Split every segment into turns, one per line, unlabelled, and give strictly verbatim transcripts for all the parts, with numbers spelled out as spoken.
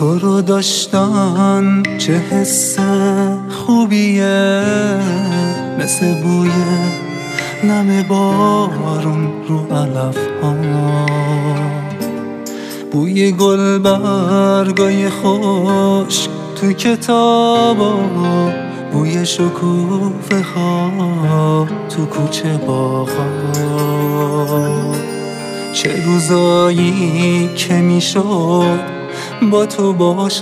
تو رو داشتن چه حس خوبیه، مثل بوی نم بارون رو علف ها، بوی گل برگای خوش تو کتابا، بوی شکوفه ها تو کوچه باغا. چه روزایی که میشد با تو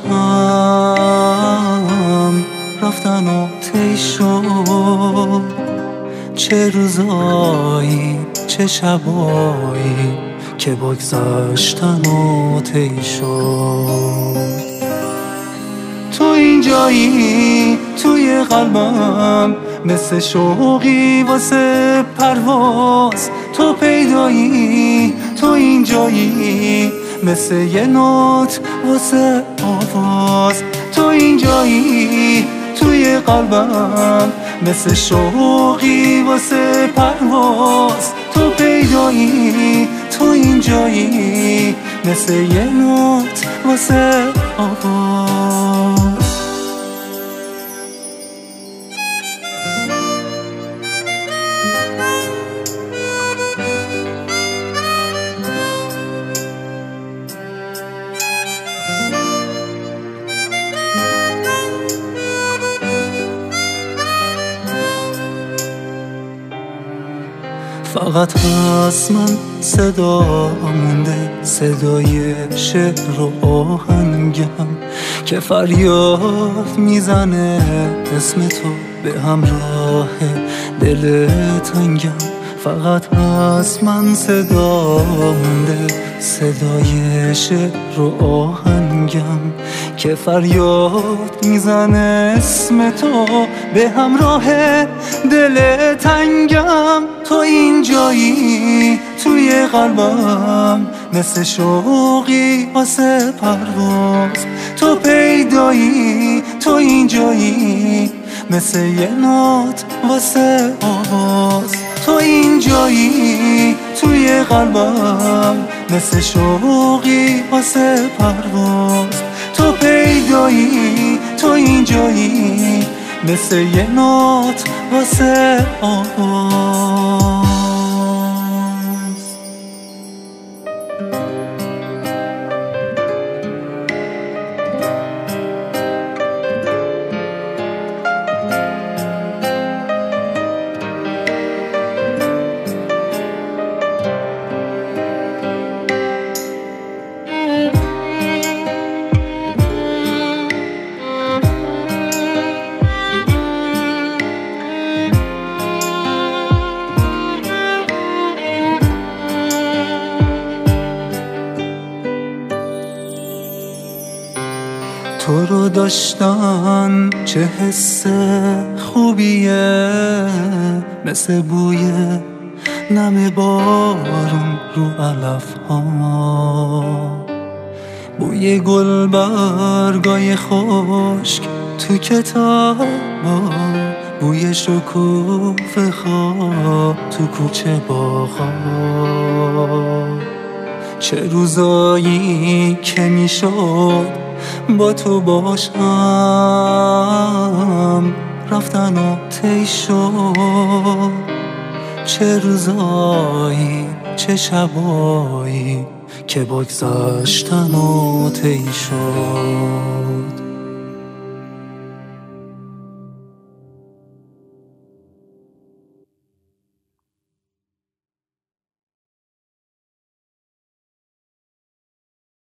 باشم، رفتن و طی شد. چه روزایی چه شبایی که بگذشتن و طی شد. تو اینجایی توی قلبم، مثل شوقی واسه پرواز. تو پیدایی تو اینجایی، مثل یه نوت واسه آواز. تو اینجایی توی قلبم، مثل شوقی واسه پرواز. تو پیدایی تو اینجایی، مثل یه نوت واسه آواز. فقط هست من صدا مونده، صدای شعر و آهنگم که فریاد میزنه اسم تو به همراه دل تنگم. فقط هست من صدا مونده، صدای شعر و آهنگم که فریاد میزنه اسم تو به همراه دل تنگم. تو اینجایی توی قلبم، مثل شوقی واسه پرواز. تو پیدایی تو اینجایی، مثل یه نوت واسه آواز. تو اینجایی توی قلبم، مثل شوقی واسه پرواز. تو پیدایی تو اینجایی، مثل یه نوت واسه آواز. تو رو داشتن چه حس خوبیه، مثل بوی نم بارون رو علف ها، بوی گل برگای خشک تو کتابا، بوی شکوفه ها تو کوچه باغا. چه روزایی که میشد با تو باشم، رفتن و طی شد. چه روزایی چه شبایی که بگذشتن و طی شد.